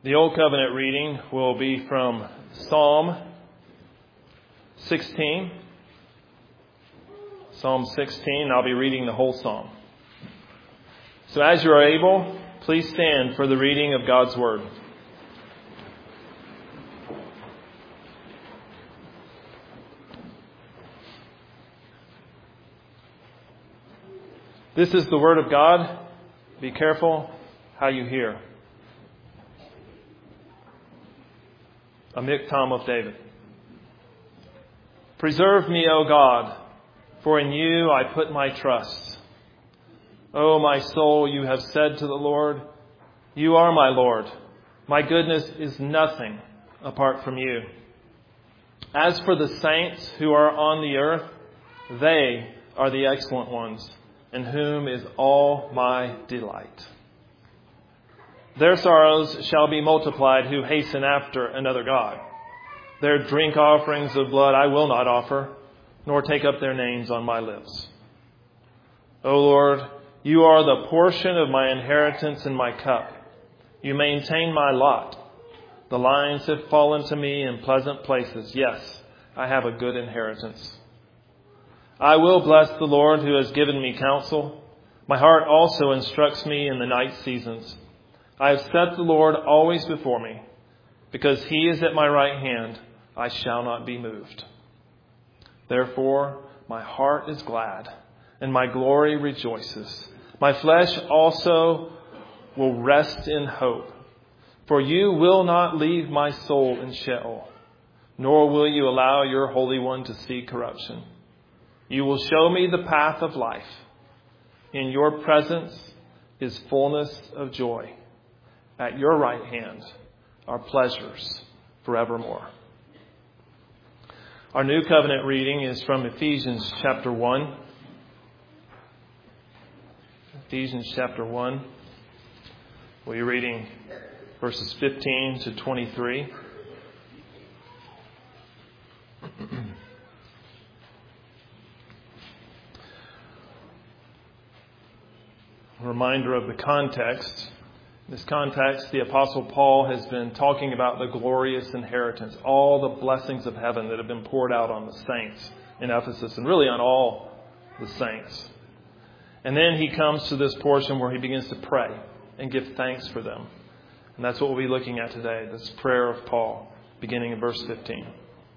The Old Covenant reading will be from Psalm 16. Psalm 16, I'll be reading the whole psalm. So as you are able, please stand for the reading of God's Word. This is the Word of God. Be careful how you hear. A Miktam of David. Preserve me, O God, for in you I put my trust. O my soul, you have said to the Lord, you are my Lord. My goodness is nothing apart from you. As for the saints who are on the earth, they are the excellent ones, in whom is all my delight. Their sorrows shall be multiplied who hasten after another god. Their drink offerings of blood I will not offer, nor take up their names on my lips. O Lord, you are the portion of my inheritance and my cup. You maintain my lot. The lines have fallen to me in pleasant places. Yes, I have a good inheritance. I will bless the Lord who has given me counsel. My heart also instructs me in the night seasons. I have set the Lord always before me. Because he is at my right hand, I shall not be moved. Therefore, my heart is glad, and my glory rejoices. My flesh also will rest in hope. For you will not leave my soul in Sheol, nor will you allow your Holy One to see corruption. You will show me the path of life. In your presence is fullness of joy. At your right hand are pleasures forevermore. Our New Covenant reading is from Ephesians chapter 1. Ephesians chapter 1. We'll be reading verses 15 to 23. A reminder of the context. In this context, the Apostle Paul has been talking about the glorious inheritance, all the blessings of heaven that have been poured out on the saints in Ephesus and really on all the saints. And then he comes to this portion where he begins to pray and give thanks for them. And that's what we'll be looking at today, this prayer of Paul, beginning in verse 15.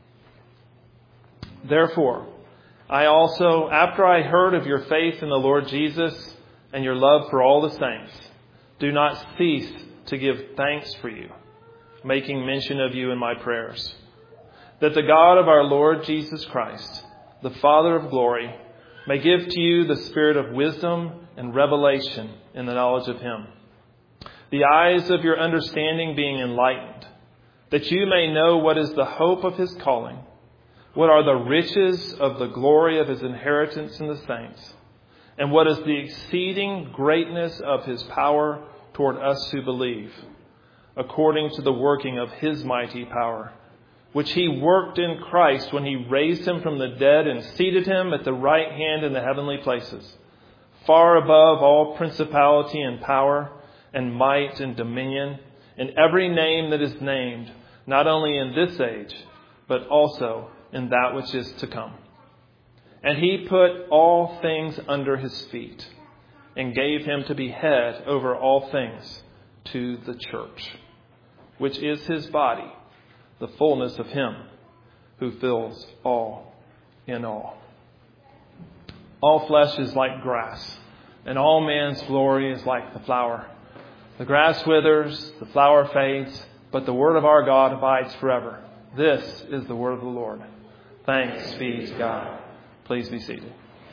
Therefore, I also, after I heard of your faith in the Lord Jesus and your love for all the saints, do not cease to give thanks for you, making mention of you in my prayers, that the God of our Lord Jesus Christ, the Father of glory, may give to you the spirit of wisdom and revelation in the knowledge of him, the eyes of your understanding being enlightened, that you may know what is the hope of his calling, what are the riches of the glory of his inheritance in the saints, and what is the exceeding greatness of his power toward us who believe, according to the working of his mighty power, which he worked in Christ when he raised him from the dead and seated him at the right hand in the heavenly places, far above all principality and power and might and dominion, and every name that is named, not only in this age, but also in that which is to come. And he put all things under his feet and gave him to be head over all things to the church, which is his body, the fullness of him who fills all in all. All flesh is like grass, and all man's glory is like the flower. The grass withers, the flower fades, but the word of our God abides forever. This is the word of the Lord. Thanks be to God. Please be seated.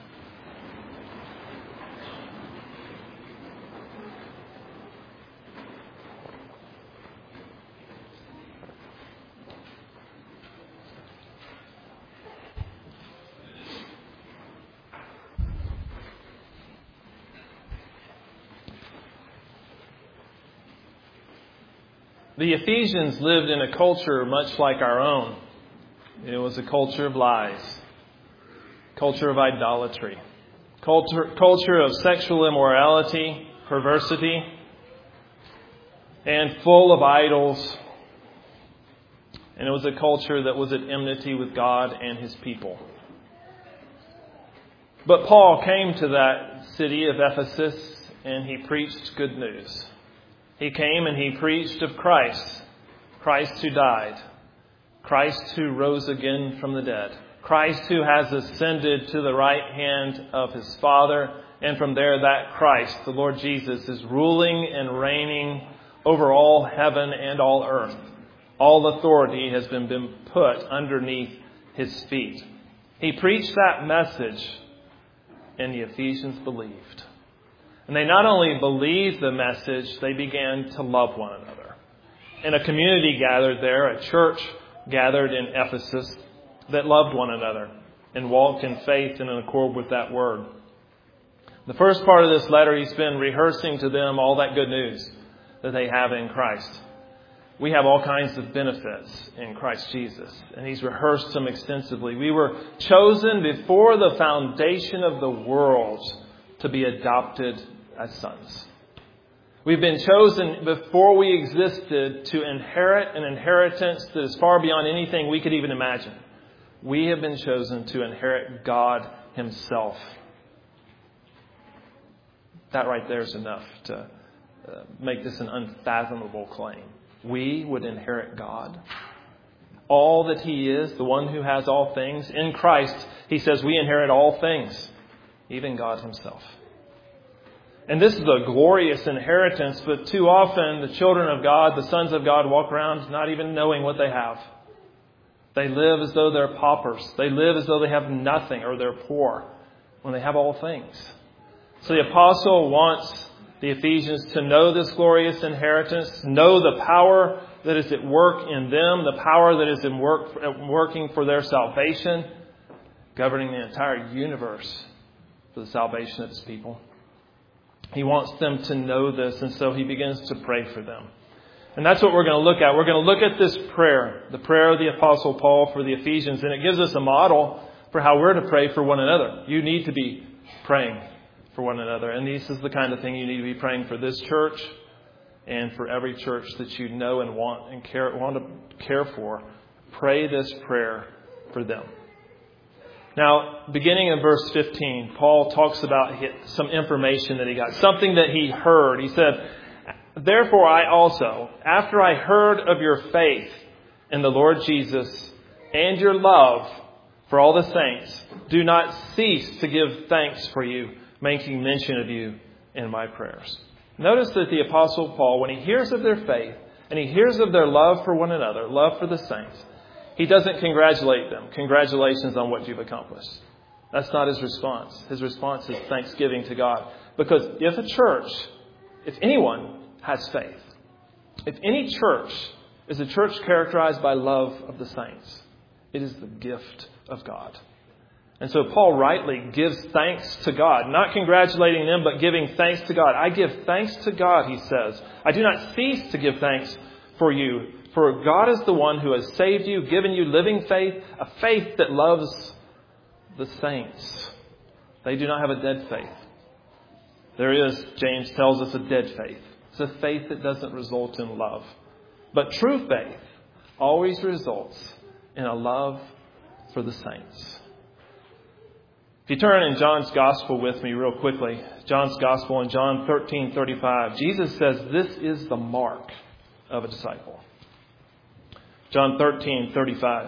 The Ephesians lived in a culture much like our own. It was a culture of lies, culture of idolatry, culture of sexual immorality, perversity. and full of idols. And it was a culture that was at enmity with God and His people. But Paul came to that city of Ephesus and he preached good news. He came and he preached of Christ. Christ who died. Christ who rose again from the dead. Christ who has ascended to the right hand of His Father. And from there, that Christ, the Lord Jesus, is ruling and reigning over all heaven and all earth. All authority has been put underneath His feet. He preached that message, and the Ephesians believed. And they not only believed the message, they began to love one another. And a community gathered there, a church gathered in Ephesus that loved one another and walked in faith and in accord with that word. The first part of this letter, he's been rehearsing to them all that good news that they have in Christ. We have all kinds of benefits in Christ Jesus, and he's rehearsed them extensively. We were chosen before the foundation of the world to be adopted as sons. We've been chosen before we existed to inherit an inheritance that is far beyond anything we could even imagine. We have been chosen to inherit God Himself. That right there is enough to make this an unfathomable claim. We would inherit God. All that He is, the one who has all things. In Christ, He says we inherit all things, even God Himself. And this is a glorious inheritance, but too often the children of God, the sons of God, walk around not even knowing what they have. They live as though they're paupers. They live as though they have nothing or they're poor when they have all things. So the apostle wants the Ephesians to know this glorious inheritance, know the power that is at work in them, the power that is working for their salvation, governing the entire universe for the salvation of His people. He wants them to know this, and so he begins to pray for them. And that's what we're going to look at. We're going to look at this prayer, the prayer of the Apostle Paul for the Ephesians, and it gives us a model for how we're to pray for one another. You need to be praying for one another. And this is the kind of thing you need to be praying for this church and for every church that you know and want to care for. Pray this prayer for them. Now, beginning in verse 15, Paul talks about some information that he got, something that he heard. He said, "Therefore I also, after I heard of your faith in the Lord Jesus and your love for all the saints, do not cease to give thanks for you, making mention of you in my prayers." Notice that the Apostle Paul, when he hears of their faith and he hears of their love for one another, love for the saints, he doesn't congratulate them. Congratulations on what you've accomplished. That's not his response. His response is thanksgiving to God. Because if a church, if anyone has faith, if any church is a church characterized by love of the saints, it is the gift of God. And so Paul rightly gives thanks to God, not congratulating them, but giving thanks to God. I give thanks to God, he says. I do not cease to give thanks for you. For God is the one who has saved you, given you living faith, a faith that loves the saints. They do not have a dead faith. There is, James tells us, a dead faith. It's a faith that doesn't result in love. But true faith always results in a love for the saints. If you turn in John's Gospel with me real quickly, John's Gospel in John 13:35, Jesus says this is the mark of a disciple. John 13:35.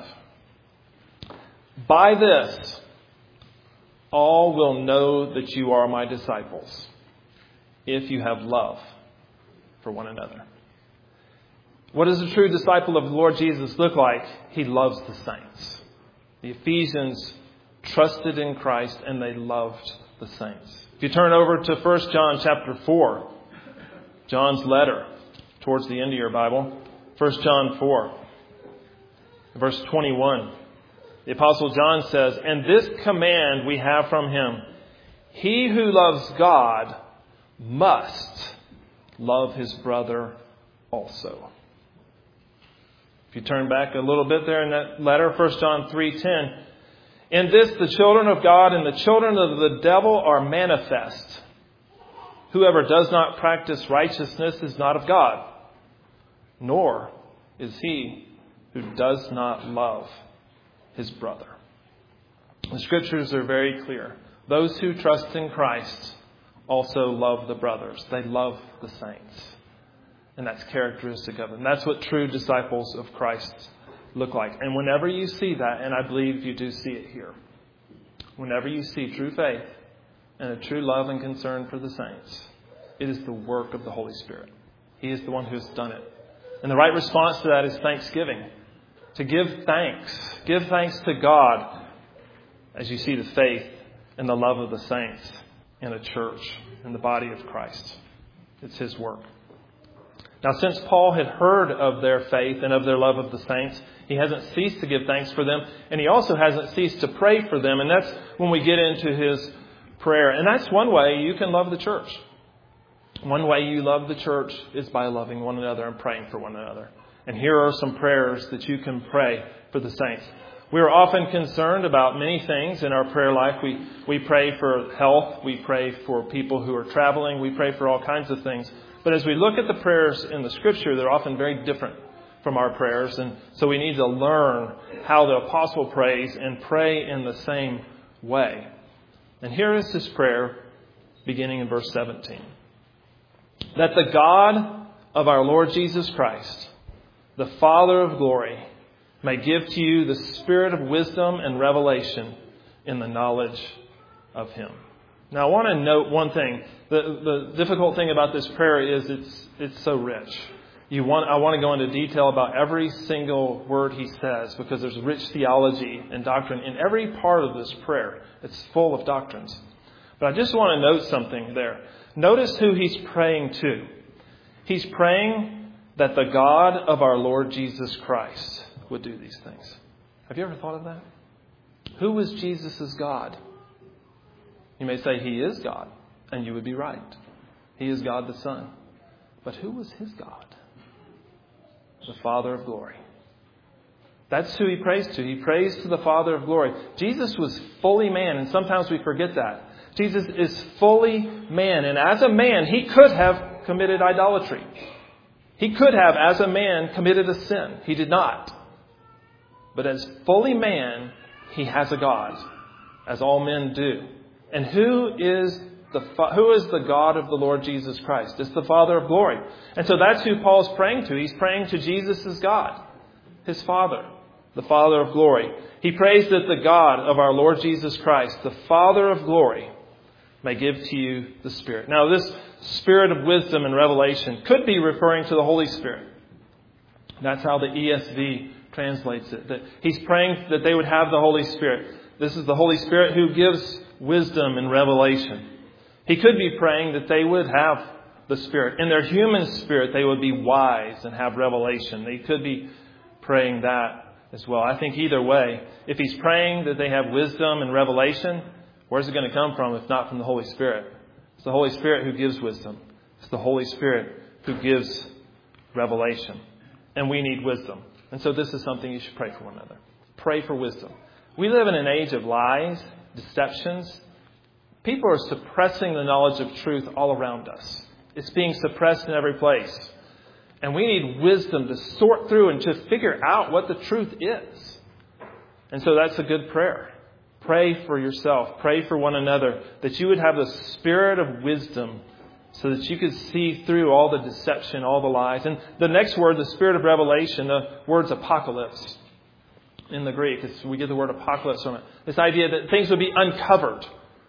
"By this, all will know that you are my disciples, if you have love for one another." What does a true disciple of the Lord Jesus look like? He loves the saints. The Ephesians trusted in Christ and they loved the saints. If you turn over to 1 John chapter 4, John's letter towards the end of your Bible, 1 John 4. Verse 21, the Apostle John says, "And this command we have from him, he who loves God must love his brother also." If you turn back a little bit there in that letter, 1 John 3:10, "In this the children of God and the children of the devil are manifest. Whoever does not practice righteousness is not of God, nor is he who does not love his brother. The Scriptures are very clear. Those who trust in Christ also love the brothers. They love the saints. And that's characteristic of them. That's what true disciples of Christ look like. And whenever you see that, and I believe you do see it here, whenever you see true faith and a true love and concern for the saints, it is the work of the Holy Spirit. He is the one who has done it. And the right response to that is thanksgiving. To give thanks. Give thanks to God as you see the faith and the love of the saints in a church, in the body of Christ. It's His work. Now, since Paul had heard of their faith and of their love of the saints, he hasn't ceased to give thanks for them. And he also hasn't ceased to pray for them. And that's when we get into his prayer. And that's one way you can love the church. One way you love the church is by loving one another and praying for one another. And here are some prayers that you can pray for the saints. We are often concerned about many things in our prayer life. We pray for health. We pray for people who are traveling. We pray for all kinds of things. But as we look at the prayers in the Scripture, they're often very different from our prayers. And so we need to learn how the apostle prays and pray in the same way. And here is his prayer beginning in verse 17. That the God of our Lord Jesus Christ, the Father of glory, may give to you the spirit of wisdom and revelation in the knowledge of Him. Now, I want to note one thing. The difficult thing about this prayer is it's so rich. I want to go into detail about every single word he says because there's rich theology and doctrine in every part of this prayer. It's full of doctrines. But I just want to note something there. Notice who he's praying to. He's praying that the God of our Lord Jesus Christ would do these things. Have you ever thought of that? Who was Jesus' God? You may say He is God, and you would be right. He is God the Son. But who was His God? The Father of glory. That's who he prays to. He prays to the Father of glory. Jesus was fully man, and sometimes we forget that. Jesus is fully man, and as a man, He could have committed idolatry. He could have, as a man, committed a sin. He did not. But as fully man, He has a God, as all men do. And who is the God of the Lord Jesus Christ? It's the Father of glory. And so that's who Paul's praying to. He's praying to Jesus as God, His Father, the Father of glory. He prays that the God of our Lord Jesus Christ, the Father of glory, may give to you the Spirit. Now, this Spirit of wisdom and revelation could be referring to the Holy Spirit. That's how the ESV translates it. That he's praying that they would have the Holy Spirit. This is the Holy Spirit who gives wisdom and revelation. He could be praying that they would have the Spirit. In their human spirit, they would be wise and have revelation. They could be praying that as well. I think either way, if he's praying that they have wisdom and revelation, where's it going to come from if not from the Holy Spirit? It's the Holy Spirit who gives wisdom. It's the Holy Spirit who gives revelation. And we need wisdom. And so this is something you should pray for one another. Pray for wisdom. We live in an age of lies, deceptions. People are suppressing the knowledge of truth all around us. It's being suppressed in every place. And we need wisdom to sort through and to figure out what the truth is. And so that's a good prayer. Pray for yourself. Pray for one another that you would have the spirit of wisdom so that you could see through all the deception, all the lies. And the next word, the spirit of revelation, the word's apocalypse in the Greek. We get the word apocalypse from it. This idea that things would be uncovered.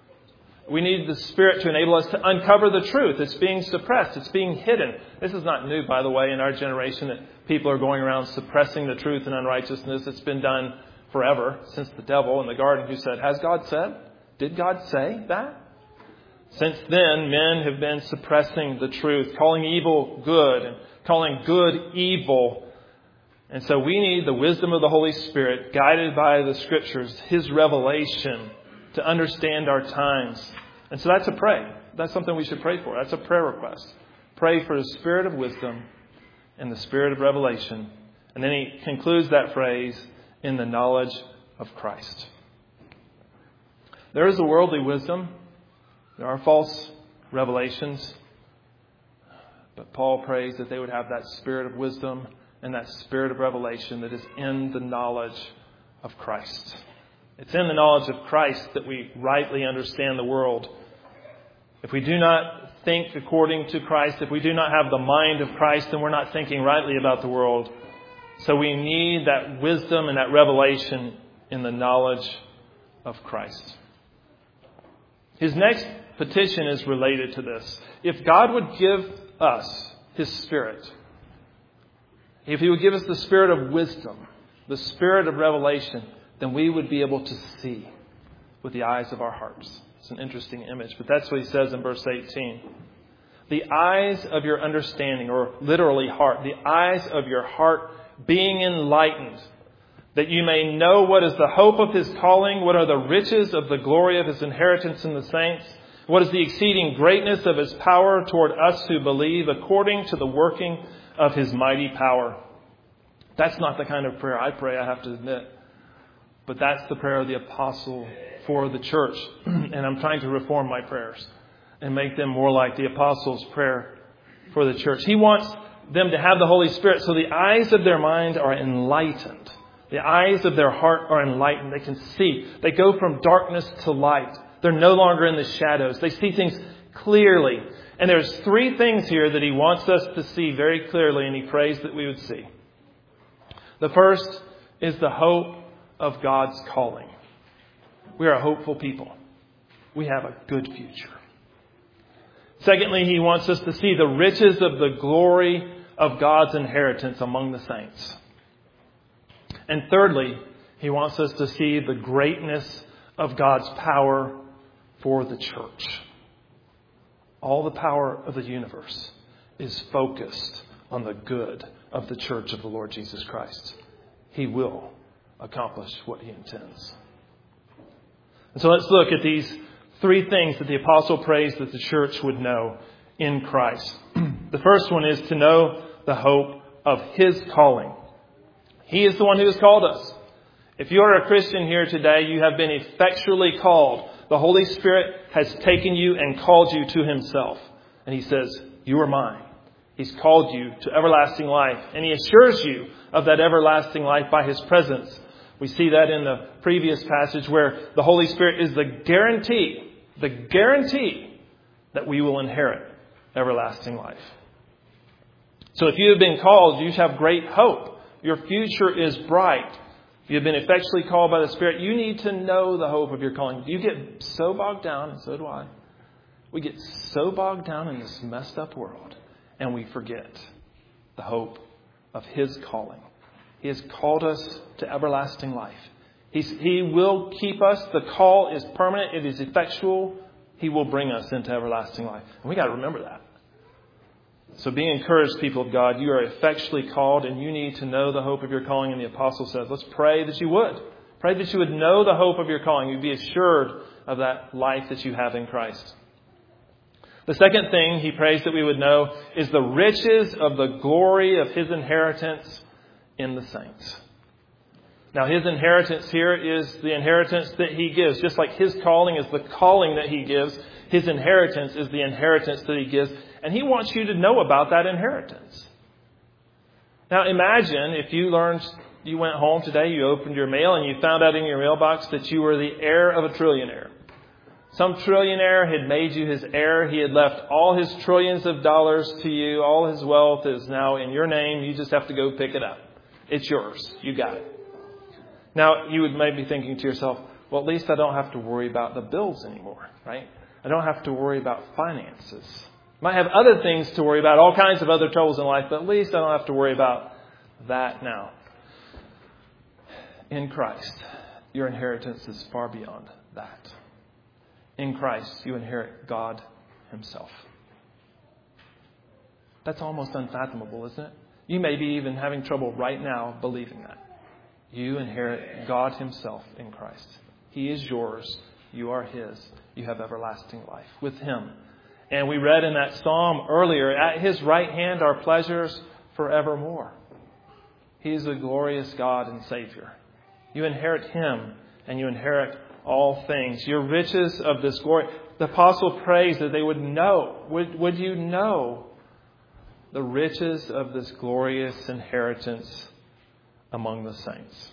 We need the Spirit to enable us to uncover the truth. It's being suppressed. It's being hidden. This is not new, by the way, in our generation that people are going around suppressing the truth and unrighteousness. It's been done forever since the devil in the garden who said, "Has God said? Did God say that?" Since then, men have been suppressing the truth, calling evil good and calling good evil. And so we need the wisdom of the Holy Spirit, guided by the Scriptures, His revelation, to understand our times. And so that's a pray. That's something we should pray for. That's a prayer request. Pray for the spirit of wisdom and the spirit of revelation. And then he concludes that phrase, in the knowledge of Christ. There is a worldly wisdom. There are false revelations. But Paul prays that they would have that spirit of wisdom and that spirit of revelation that is in the knowledge of Christ. It's in the knowledge of Christ that we rightly understand the world. If we do not think according to Christ, if we do not have the mind of Christ, then we're not thinking rightly about the world. So we need that wisdom and that revelation in the knowledge of Christ. His next petition is related to this. If God would give us His Spirit, if He would give us the spirit of wisdom, the spirit of revelation, then we would be able to see with the eyes of our hearts. It's an interesting image, but that's what he says in verse 18. The eyes of your understanding, or literally heart, the eyes of your heart being enlightened, that you may know what is the hope of His calling, what are the riches of the glory of His inheritance in the saints, what is the exceeding greatness of His power toward us who believe, according to the working of His mighty power. That's not the kind of prayer I pray, I have to admit. But that's the prayer of the apostle for the church. And I'm trying to reform my prayers and make them more like the apostle's prayer for the church. He wants them to have the Holy Spirit so the eyes of their mind are enlightened. The eyes of their heart are enlightened. They can see. They go from darkness to light. They're no longer in the shadows. They see things clearly. And there's three things here that he wants us to see very clearly, and he prays that we would see. The first is the hope of God's calling. We are a hopeful people. We have a good future. Secondly, he wants us to see the riches of the glory of God's inheritance among the saints. And thirdly, he wants us to see the greatness of God's power for the church. All the power of the universe is focused on the good of the church of the Lord Jesus Christ. He will accomplish what He intends. And so let's look at these three things that the apostle prays that the church would know in Christ. The first one is to know the hope of His calling. He is the one who has called us. If you are a Christian here today, you have been effectually called. The Holy Spirit has taken you and called you to Himself. And He says, you are mine. He's called you to everlasting life. And He assures you of that everlasting life by His presence. We see that in the previous passage where the Holy Spirit is the guarantee that we will inherit everlasting life. So if you have been called, you have great hope. Your future is bright. If you have been effectually called by the Spirit, you need to know the hope of your calling. You get so bogged down, and so do I. We get so bogged down in this messed up world, and we forget the hope of His calling. He has called us to everlasting life. He will keep us. The call is permanent. It is effectual. He will bring us into everlasting life. And we got to remember that. So be encouraged, people of God. You are effectually called, and you need to know the hope of your calling. And the apostle says, let's pray that you would. Pray that you would know the hope of your calling. You'd be assured of that life that you have in Christ. The second thing he prays that we would know is the riches of the glory of His inheritance in the saints. Now, His inheritance here is the inheritance that He gives. Just like His calling is the calling that He gives, His inheritance is the inheritance that He gives. And He wants you to know about that inheritance. Now, imagine if you went home today, you opened your mail, and you found out in your mailbox that you were the heir of a trillionaire. Some trillionaire had made you his heir. He had left all his trillions of dollars to you. All his wealth is now in your name. You just have to go pick it up. It's yours. You got it. Now, you would maybe be thinking to yourself, well, at least I don't have to worry about the bills anymore, right? I don't have to worry about finances. Might have other things to worry about, all kinds of other troubles in life, but at least I don't have to worry about that now. In Christ, your inheritance is far beyond that. In Christ, you inherit God Himself. That's almost unfathomable, isn't it? You may be even having trouble right now believing that. You inherit God Himself in Christ. He is yours. You are His. You have everlasting life with Him. And we read in that psalm earlier, at His right hand are pleasures forevermore. He is a glorious God and Savior. You inherit Him, and you inherit all things. Your riches of this glory. The apostle prays that they would know. Would you know the riches of this glorious inheritance among the saints.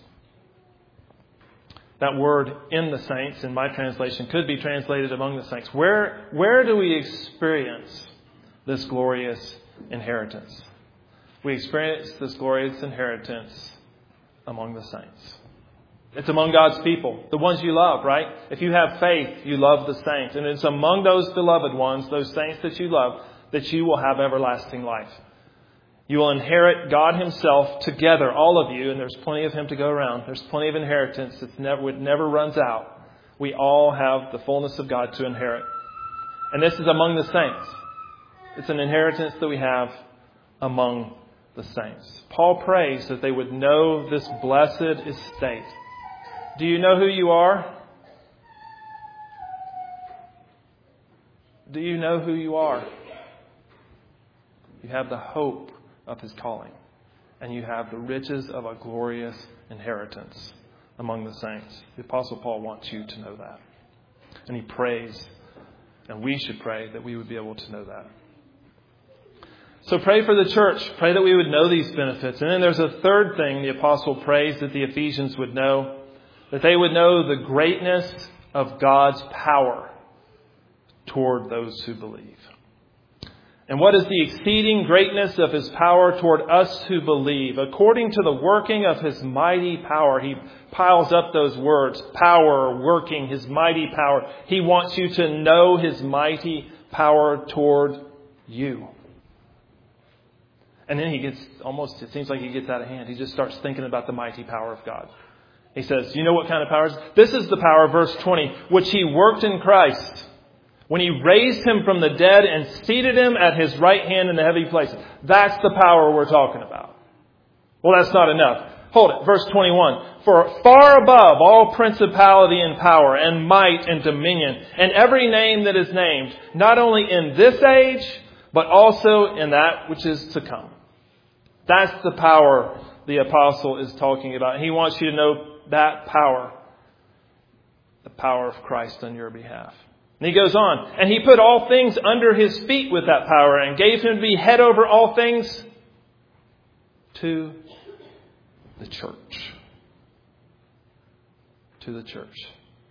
That word in the saints, in my translation, could be translated among the saints. Where do we experience this glorious inheritance? We experience this glorious inheritance among the saints. It's among God's people, the ones you love, right? If you have faith, you love the saints. And it's among those beloved ones, those saints that you love, that you will have everlasting life. You will inherit God Himself together, all of you, and there's plenty of Him to go around. There's plenty of inheritance that never runs out. We all have the fullness of God to inherit. And this is among the saints. It's an inheritance that we have among the saints. Paul prays that they would know this blessed estate. Do you know who you are? Do you know who you are? You have the hope of His calling. And you have the riches of a glorious inheritance among the saints. The Apostle Paul wants you to know that. And he prays, and we should pray that we would be able to know that. So pray for the church. Pray that we would know these benefits. And then there's a third thing the Apostle prays that the Ephesians would know. That they would know the greatness of God's power toward those who believe. And what is the exceeding greatness of His power toward us who believe? According to the working of His mighty power. He piles up those words. Power, working, His mighty power. He wants you to know His mighty power toward you. And then it seems like he gets out of hand. He just starts thinking about the mighty power of God. He says, you know what kind of power? This is the power, verse 20, which He worked in Christ when He raised Him from the dead and seated Him at His right hand in the heavenly places. That's the power we're talking about. Well, that's not enough. Hold it. Verse 21. For far above all principality and power and might and dominion and every name that is named, not only in this age, but also in that which is to come. That's the power the apostle is talking about. He wants you to know that power. The power of Christ on your behalf. And he goes on. And He put all things under His feet with that power and gave Him to be head over all things to the church. To the church.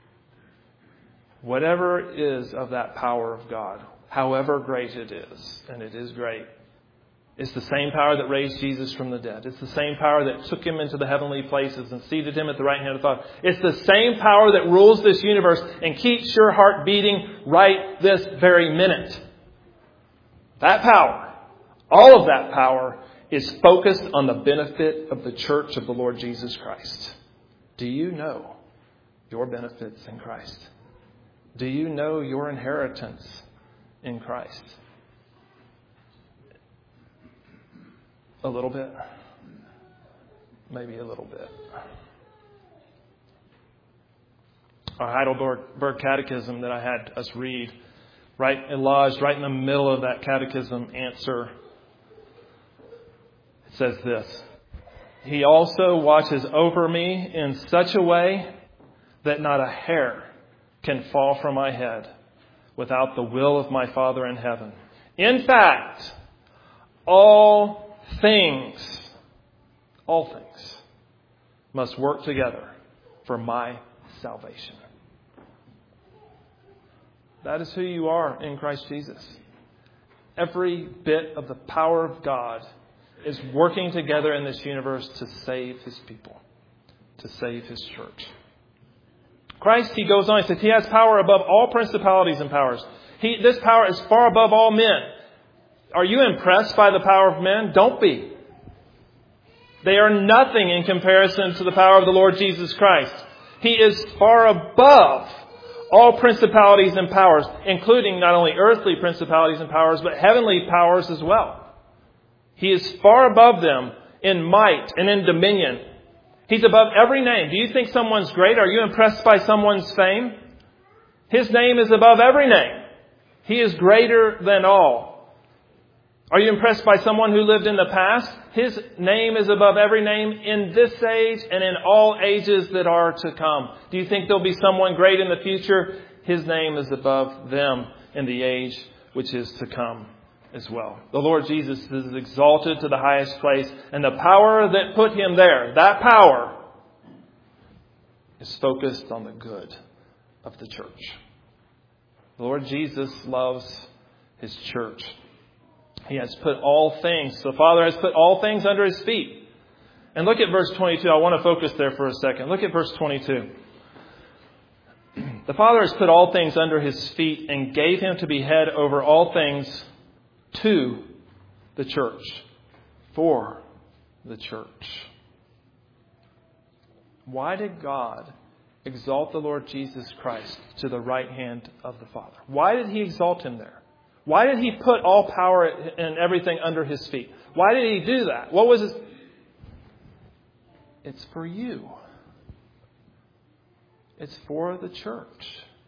Whatever is of that power of God, however great it is, and it is great, it's the same power that raised Jesus from the dead. It's the same power that took Him into the heavenly places and seated Him at the right hand of the Father. It's the same power that rules this universe and keeps your heart beating right this very minute. That power, all of that power, is focused on the benefit of the church of the Lord Jesus Christ. Do you know your benefits in Christ? Do you know your inheritance in Christ? A little bit. Maybe a little bit. Our Heidelberg Catechism that I had us read, lodged right in the middle of that catechism answer, it says this: He also watches over me in such a way that not a hair can fall from my head without the will of my Father in heaven. In fact, all things must work together for my salvation. That is who you are in Christ Jesus. Every bit of the power of God is working together in this universe to save His people, to save His church. Christ, he goes on, he says, He has power above all principalities and powers. This power is far above all men. Are you impressed by the power of men? Don't be. They are nothing in comparison to the power of the Lord Jesus Christ. He is far above all principalities and powers, including not only earthly principalities and powers, but heavenly powers as well. He is far above them in might and in dominion. He's above every name. Do you think someone's great? Are you impressed by someone's fame? His name is above every name. He is greater than all. Are you impressed by someone who lived in the past? His name is above every name in this age and in all ages that are to come. Do you think there'll be someone great in the future? His name is above them in the age which is to come. as well. The Lord Jesus is exalted to the highest place, and the power that put him there, that power, is focused on the good of the church. The Lord Jesus loves his church. He has put all things, the Father has put all things under his feet. And look at verse 22. I want to focus there for a second. Look at verse 22. The Father has put all things under his feet and gave him to be head over all things to the church, for the church. Why did God exalt the Lord Jesus Christ to the right hand of the Father? Why did he exalt him there? Why did he put all power and everything under his feet? Why did he do that? What was his... It's for you. It's for the church.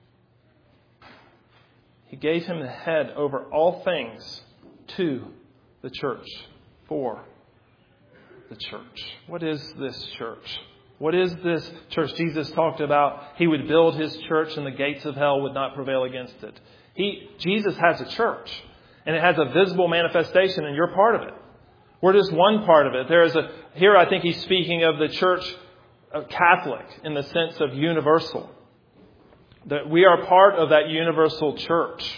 He gave him the head over all things to the church, for the church. What is this church? What is this church? Jesus talked about he would build his church and the gates of hell would not prevail against it. Jesus has a church, and it has a visible manifestation, and you're part of it. We're just one part of it. Here I think he's speaking of the church Catholic in the sense of universal. That we are part of that universal church.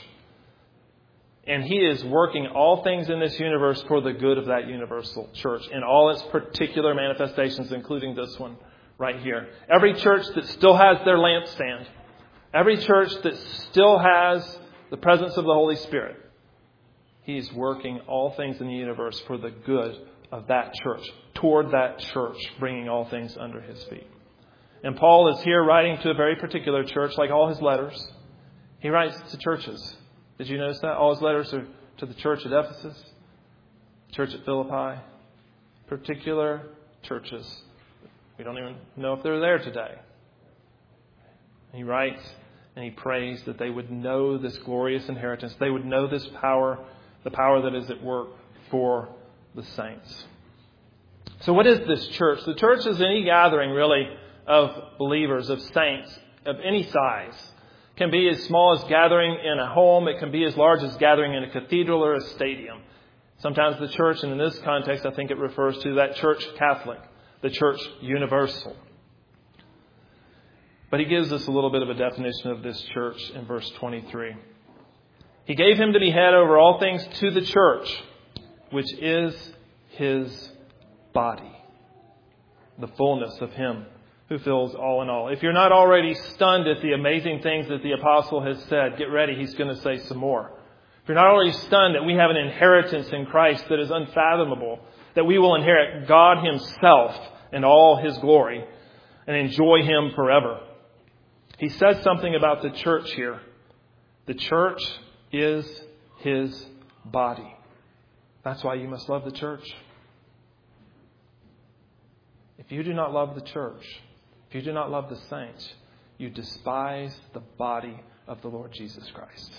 And he is working all things in this universe for the good of that universal church in all its particular manifestations, including this one right here. Every church that still has their lampstand, every church that still has the presence of the Holy Spirit, he's working all things in the universe for the good of that church, toward that church, bringing all things under his feet. And Paul is here writing to a very particular church, like all his letters. He writes to churches. Did you notice that? All his letters are to the church at Ephesus, church at Philippi, particular churches. We don't even know if they're there today. He writes and he prays that they would know this glorious inheritance. They would know this power, the power that is at work for the saints. So what is this church? The church is any gathering, really, of believers, of saints, of any size. It can be as small as gathering in a home. It can be as large as gathering in a cathedral or a stadium. Sometimes the church, and in this context, I think it refers to that church Catholic, the church universal. But he gives us a little bit of a definition of this church in verse 23. He gave him to be head over all things to the church, which is his body, the fullness of him who fills all in all. If you're not already stunned at the amazing things that the apostle has said, get ready, he's going to say some more. If you're not already stunned that we have an inheritance in Christ that is unfathomable, that we will inherit God himself and all his glory and enjoy him forever. He says something about the church here. The church is his body. That's why you must love the church. If you do not love the church, if you do not love the saints, you despise the body of the Lord Jesus Christ.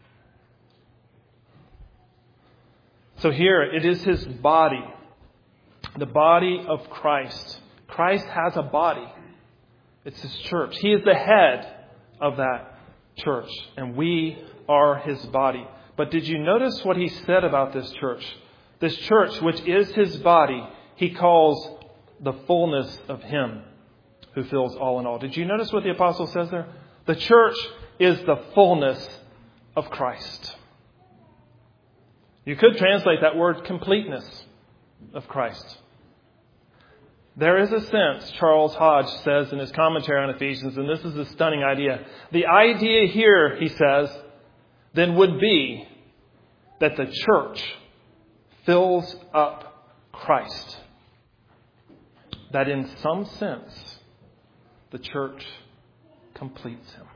So here, it is his body, the body of Christ. Christ has a body. It's his church. He is the head of that church, and we are his body. But did you notice what he said about this church? This church, which is his body, he calls the fullness of him who fills all in all. Did you notice what the apostle says there? The church is the fullness of Christ. You could translate that word completeness of Christ. There is a sense, Charles Hodge says in his commentary on Ephesians, and this is a stunning idea. The idea here, he says, then would be that the church fills up Christ. That in some sense, the church completes him.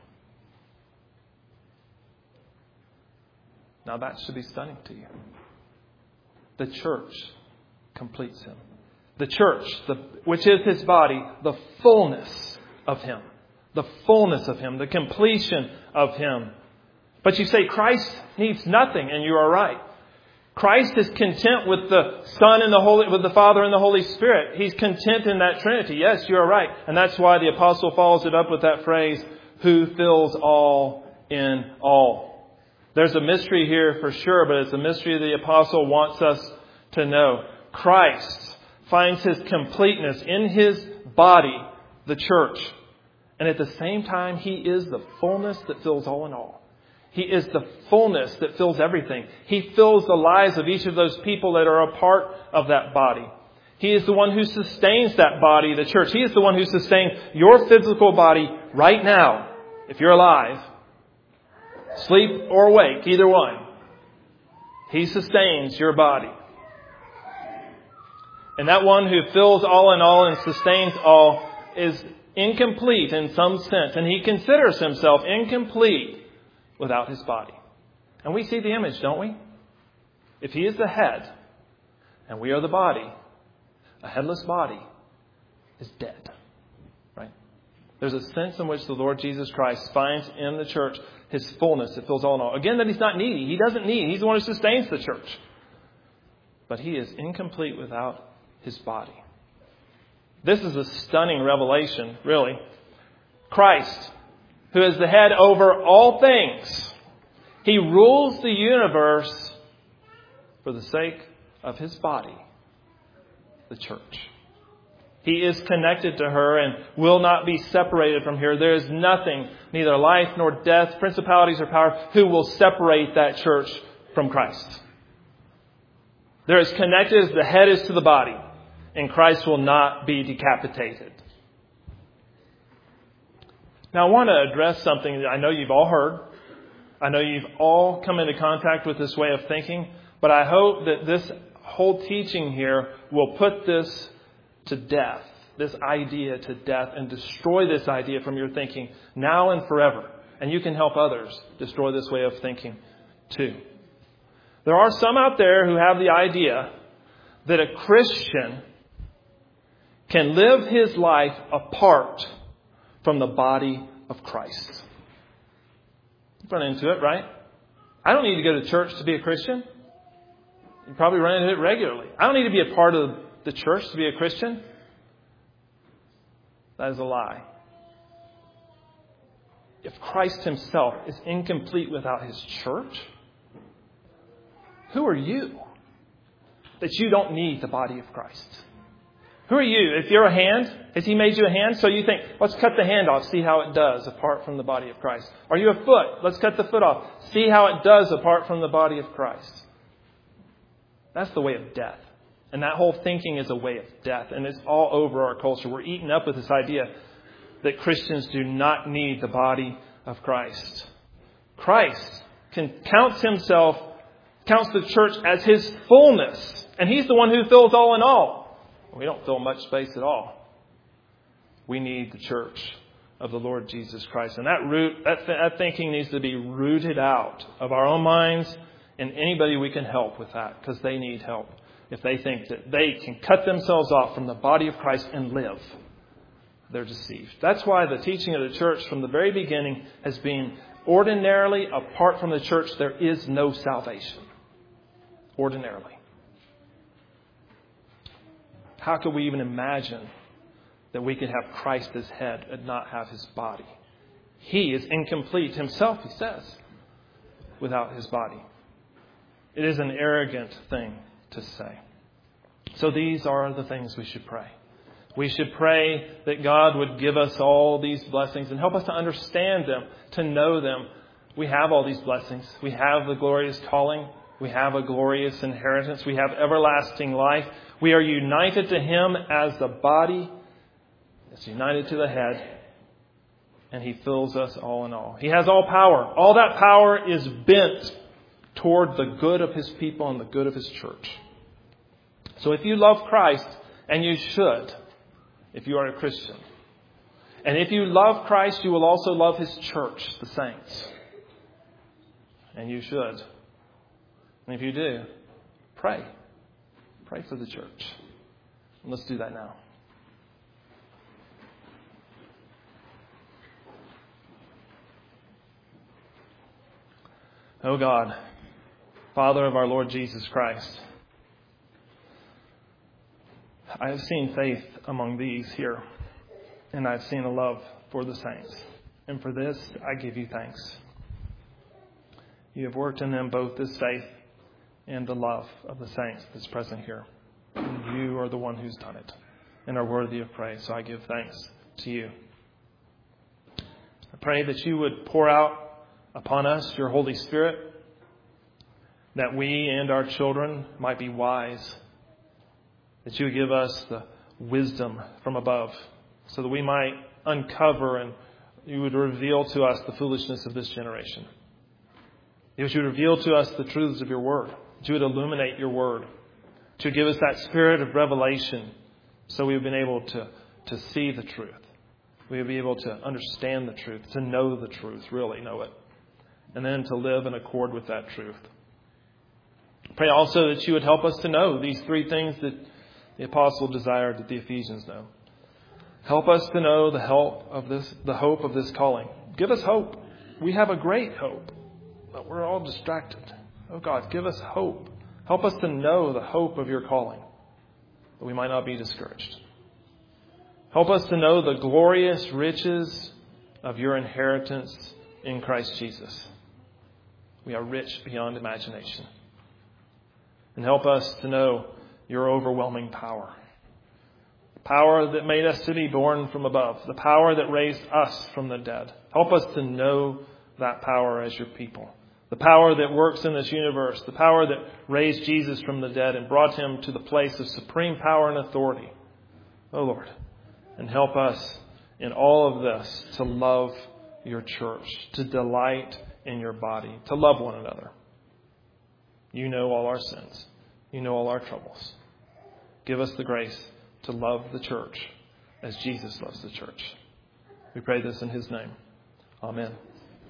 Now that should be stunning to you. The church completes him. The church, which is his body, the fullness of him. The fullness of him, the completion of him. But you say Christ needs nothing, and you are right. Christ is content with the Son and with the Father and the Holy Spirit. He's content in that Trinity. Yes, you are right. And that's why the apostle follows it up with that phrase, who fills all in all. There's a mystery here for sure, but it's a mystery the apostle wants us to know. Christ finds his completeness in his body, the church. And at the same time, he is the fullness that fills all in all. He is the fullness that fills everything. He fills the lives of each of those people that are a part of that body. He is the one who sustains that body, the church. He is the one who sustains your physical body right now, if you're alive. Sleep or awake, either one. He sustains your body. And that one who fills all in all and sustains all is incomplete in some sense. And he considers himself incomplete without his body. And we see the image, don't we? If he is the head and we are the body, a headless body is dead. Right? There's a sense in which the Lord Jesus Christ finds in the church his fullness that fills all in all. Again, that he's not needy. He doesn't need. He's the one who sustains the church. But he is incomplete without his body. This is a stunning revelation, really. Christ, who is the head over all things, he rules the universe for the sake of his body, the church. He is connected to her and will not be separated from her. There is nothing, neither life nor death, principalities or power, who will separate that church from Christ. They're as connected as the head is to the body, and Christ will not be decapitated. Now, I want to address something that I know you've all heard. I know you've all come into contact with this way of thinking, but I hope that this whole teaching here will put this to death, this idea to death, and destroy this idea from your thinking now and forever. And you can help others destroy this way of thinking too. There are some out there who have the idea that a Christian can live his life apart from the body of Christ. You run into it, right? I don't need to go to church to be a Christian. You probably run into it regularly. I don't need to be a part of the church to be a Christian. That is a lie. If Christ himself is incomplete without his church, who are you that you don't need the body of Christ? Who are you? If you're a hand, has he made you a hand? So you think, let's cut the hand off, see how it does apart from the body of Christ. Are you a foot? Let's cut the foot off, see how it does apart from the body of Christ. That's the way of death. And that whole thinking is a way of death. And it's all over our culture. We're eaten up with this idea that Christians do not need the body of Christ. Christ counts the church as his fullness. And he's the one who fills all in all. We don't fill much space at all. We need the church of the Lord Jesus Christ. And that thinking needs to be rooted out of our own minds and anybody we can help with that, because they need help. If they think that they can cut themselves off from the body of Christ and live, they're deceived. That's why the teaching of the church from the very beginning has been ordinarily, apart from the church, there is no salvation. Ordinarily. How could we even imagine that we could have Christ as head and not have his body? He is incomplete himself, he says, without his body. It is an arrogant thing to say. So these are the things we should pray. We should pray that God would give us all these blessings and help us to understand them, to know them. We have all these blessings. We have the glorious calling. We have a glorious inheritance. We have everlasting life. We are united to him as the body is united to the head. And he fills us all in all. He has all power. All that power is bent toward the good of his people and the good of his church. So if you love Christ, and you should, if you are a Christian, and if you love Christ, you will also love his church, the saints. And you should. And if you do, pray. Pray for the church. And let's do that now. Oh God, Father of our Lord Jesus Christ, I have seen faith among these here, and I've seen a love for the saints. And for this, I give you thanks. You have worked in them both this faith and the love of the saints that's present here. And you are the one who's done it and are worthy of praise. So I give thanks to you. I pray that you would pour out upon us your Holy Spirit, that we and our children might be wise, that you would give us the wisdom from above so that we might uncover and you would reveal to us the foolishness of this generation. That you would reveal to us the truths of your word. That you would illuminate your word. That you would give us that spirit of revelation so we've been able to see the truth. We would be able to understand the truth, to know the truth, really know it, and then to live in accord with that truth. Pray also that you would help us to know these three things that the apostle desired that the Ephesians know. Help us to know the hope of this calling. Give us hope. We have a great hope, but we're all distracted. Oh God, give us hope. Help us to know the hope of your calling, that we might not be discouraged. Help us to know the glorious riches of your inheritance in Christ Jesus. We are rich beyond imagination. And help us to know your overwhelming power. The power that made us to be born from above. The power that raised us from the dead. Help us to know that power as your people. The power that works in this universe. The power that raised Jesus from the dead and brought him to the place of supreme power and authority. Oh Lord. And help us in all of this to love your church. To delight in your body. To love one another. You know all our sins. You know all our troubles. Give us the grace to love the church as Jesus loves the church. We pray this in his name. Amen.